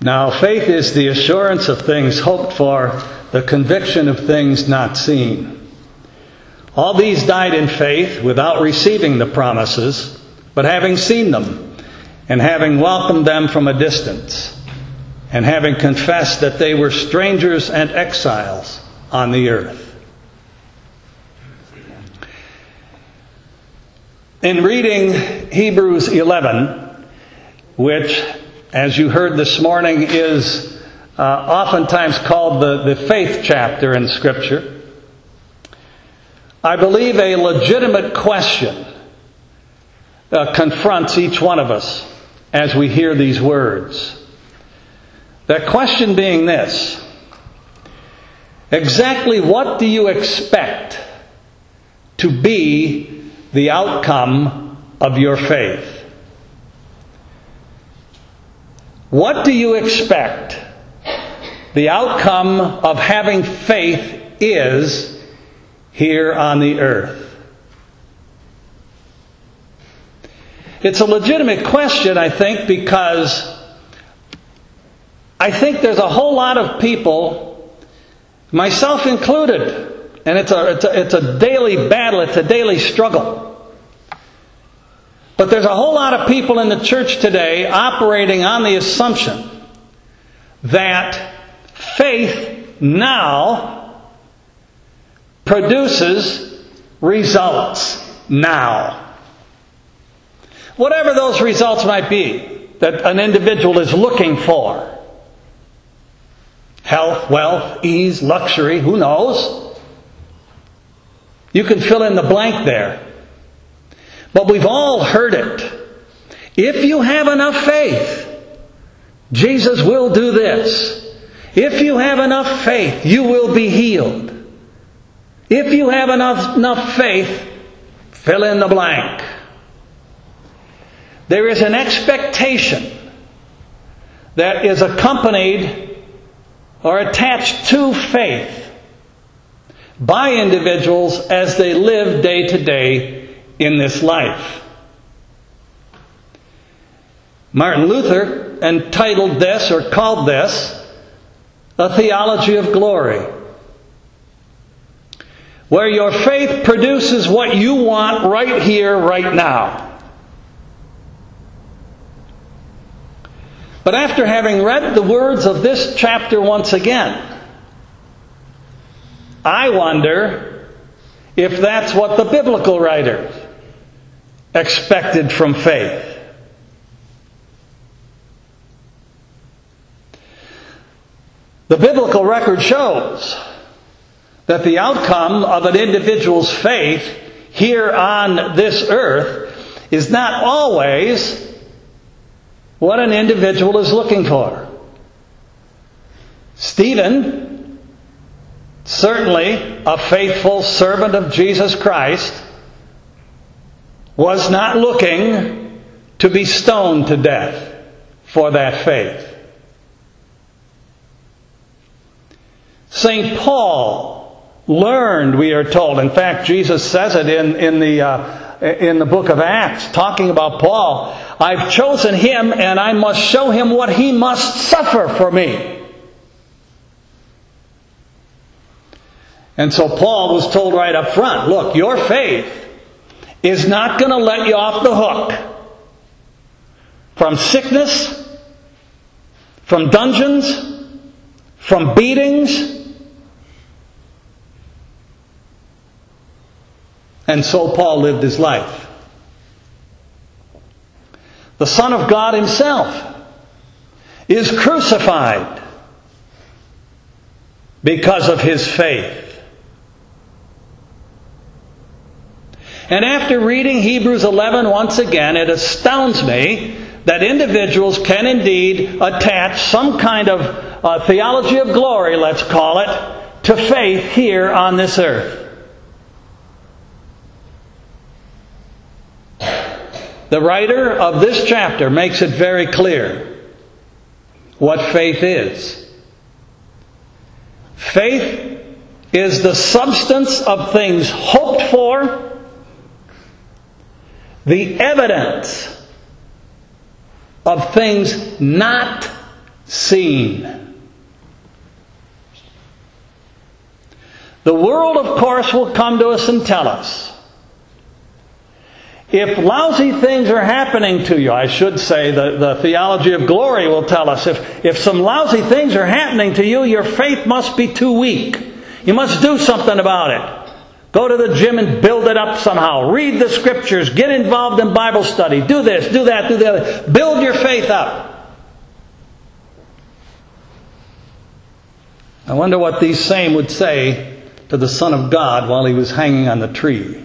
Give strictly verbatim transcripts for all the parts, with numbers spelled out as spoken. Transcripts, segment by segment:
Now, faith is the assurance of things hoped for, the conviction of things not seen. All these died in faith without receiving the promises, but having seen them, and having welcomed them from a distance, and having confessed that they were strangers and exiles on the earth. In reading Hebrews eleven, which, as you heard this morning, is uh, oftentimes called the, the faith chapter in Scripture, I believe a legitimate question uh, confronts each one of us as we hear these words. That question being this: exactly what do you expect to be the outcome of your faith? What do you expect the outcome of having faith is here on the earth? It's a legitimate question, I think, because I think there's a whole lot of people, myself included, and it's a, it's a, it's a daily battle, it's a daily struggle. But there's a whole lot of people in the church today operating on the assumption that faith now produces results now. Whatever those results might be that an individual is looking for. Health, wealth, ease, luxury, who knows? You can fill in the blank there. But we've all heard it. If you have enough faith, Jesus will do this. If you have enough faith, you will be healed. If you have enough, enough faith, fill in the blank. There is an expectation that is accompanied or attached to faith by individuals as they live day to day in this life. Martin Luther entitled this, or called this, a theology of glory, where your faith produces what you want right here, right now. But after having read the words of this chapter once again, I wonder if that's what the biblical writers expected from faith. The biblical record shows that the outcome of an individual's faith here on this earth is not always what an individual is looking for. Stephen, certainly a faithful servant of Jesus Christ, was not looking to be stoned to death for that faith. Saint Paul learned, we are told, in fact Jesus says it in, in, the, uh, in the book of Acts, talking about Paul, I've chosen him and I must show him what he must suffer for me. And so Paul was told right up front, look, your faith is not going to let you off the hook from sickness, from dungeons, from beatings. And so Paul lived his life. The Son of God himself is crucified because of his faith. And after reading Hebrews eleven once again, it astounds me that individuals can indeed attach some kind of uh, theology of glory, let's call it, to faith here on this earth. The writer of this chapter makes it very clear what faith is. Faith is the substance of things hoped for, the evidence of things not seen. The world, of course, will come to us and tell us. If lousy things are happening to you, I should say, the, the theology of glory will tell us, if, if some lousy things are happening to you, your faith must be too weak. You must do something about it. Go to the gym and build it up somehow. Read the Scriptures. Get involved in Bible study. Do this, do that, do the other. Build your faith up. I wonder what these same would say to the Son of God while He was hanging on the tree.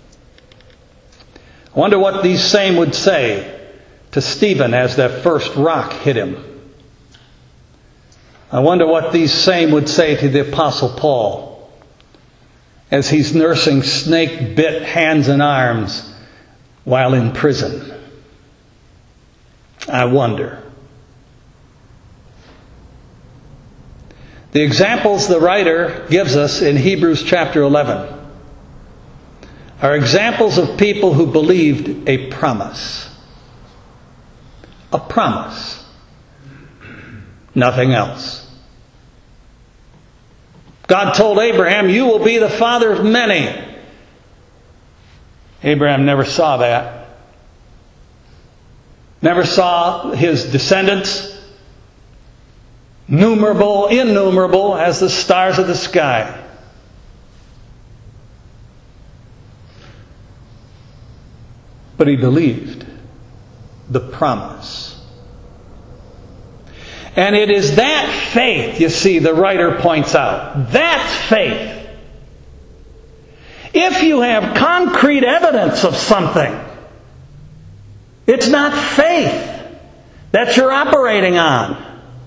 I wonder what these same would say to Stephen as that first rock hit him. I wonder what these same would say to the Apostle Paul as he's nursing snake-bit hands and arms while in prison. I wonder. The examples the writer gives us in Hebrews chapter eleven are examples of people who believed a promise. A promise. Nothing else. God told Abraham, "You will be the father of many." Abraham never saw that. Never saw his descendants, numerable, innumerable as the stars of the sky. But he believed the promise. And it is that faith, you see, the writer points out. That faith. If you have concrete evidence of something, it's not faith that you're operating on.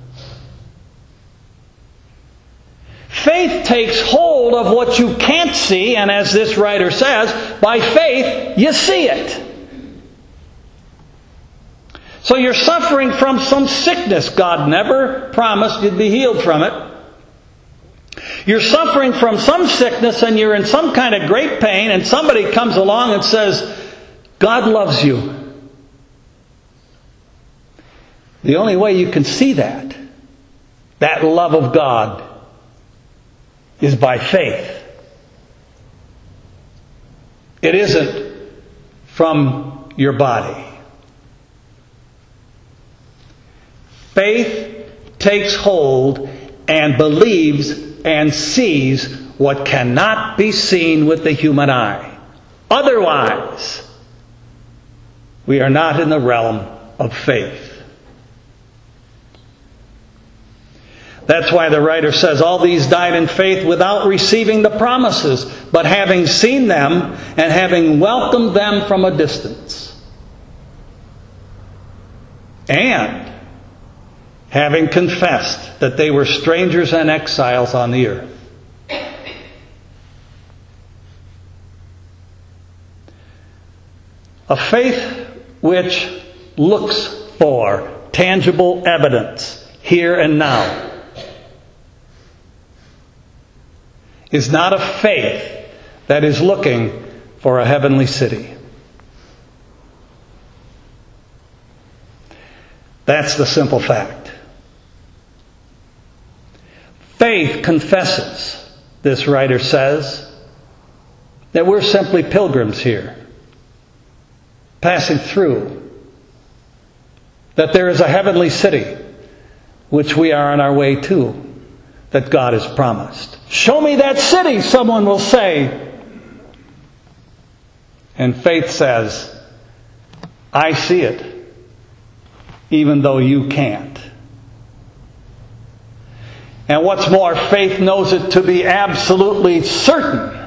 Faith takes hold of what you can't see, and as this writer says, by faith you see it. So you're suffering from some sickness. God never promised you'd be healed from it. You're suffering from some sickness and you're in some kind of great pain, and somebody comes along and says, God loves you. The only way you can see that, that love of God, is by faith. It isn't from your body. Faith takes hold and believes and sees what cannot be seen with the human eye. Otherwise, we are not in the realm of faith. That's why the writer says, all these died in faith without receiving the promises, but having seen them and having welcomed them from a distance. And having confessed that they were strangers and exiles on the earth. A faith which looks for tangible evidence here and now is not a faith that is looking for a heavenly city. That's the simple fact. Faith confesses, this writer says, that we're simply pilgrims here, passing through. That there is a heavenly city, which we are on our way to, that God has promised. Show me that city, someone will say. And faith says, I see it, even though you can't. And what's more, faith knows it to be absolutely certain,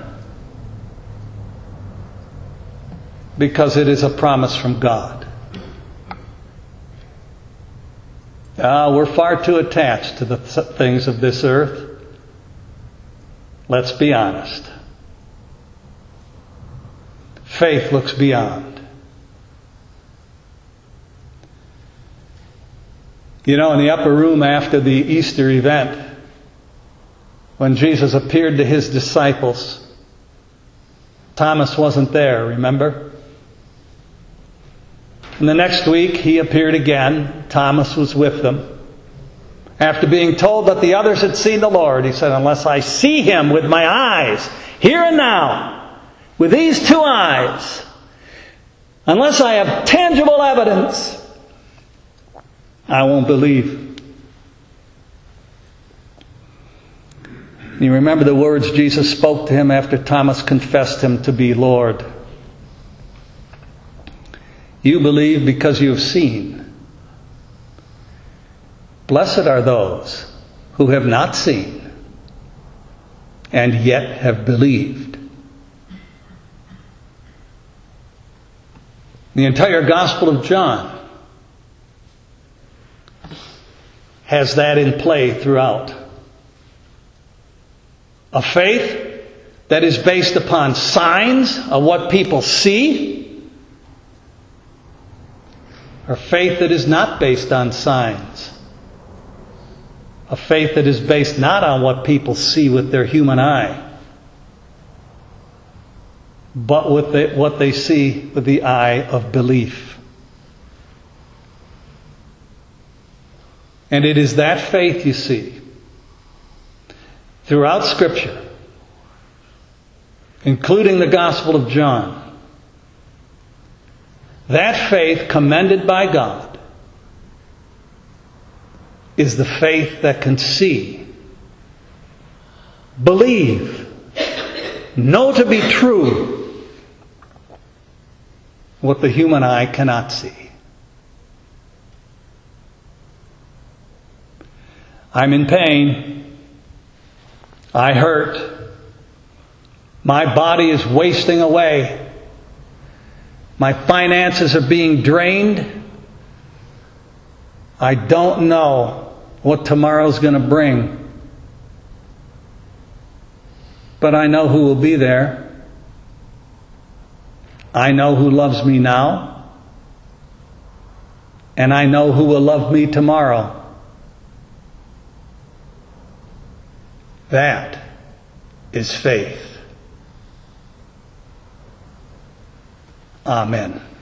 because it is a promise from God. Ah, we're far too attached to the th- things of this earth. Let's be honest. Faith looks beyond. You know, in the upper room after the Easter event, when Jesus appeared to His disciples, Thomas wasn't there, remember? And the next week He appeared again. Thomas was with them. After being told that the others had seen the Lord, he said, unless I see Him with my eyes, here and now, with these two eyes, unless I have tangible evidence, I won't believe. You remember the words Jesus spoke to him after Thomas confessed Him to be Lord. You believe because you have seen. Blessed are those who have not seen and yet have believed. The entire Gospel of John has that in play throughout. A faith that is based upon signs of what people see, or faith that is not based on signs. A faith that is based not on what people see with their human eye, but with the, what they see with the eye of belief. And it is that faith, you see, throughout Scripture, including the Gospel of John, that faith commended by God is the faith that can see, believe, know to be true what the human eye cannot see. I'm in pain. I hurt. My body is wasting away. My finances are being drained. I don't know what tomorrow's going to bring. But I know who will be there. I know who loves me now. And I know who will love me tomorrow. That is faith. Amen.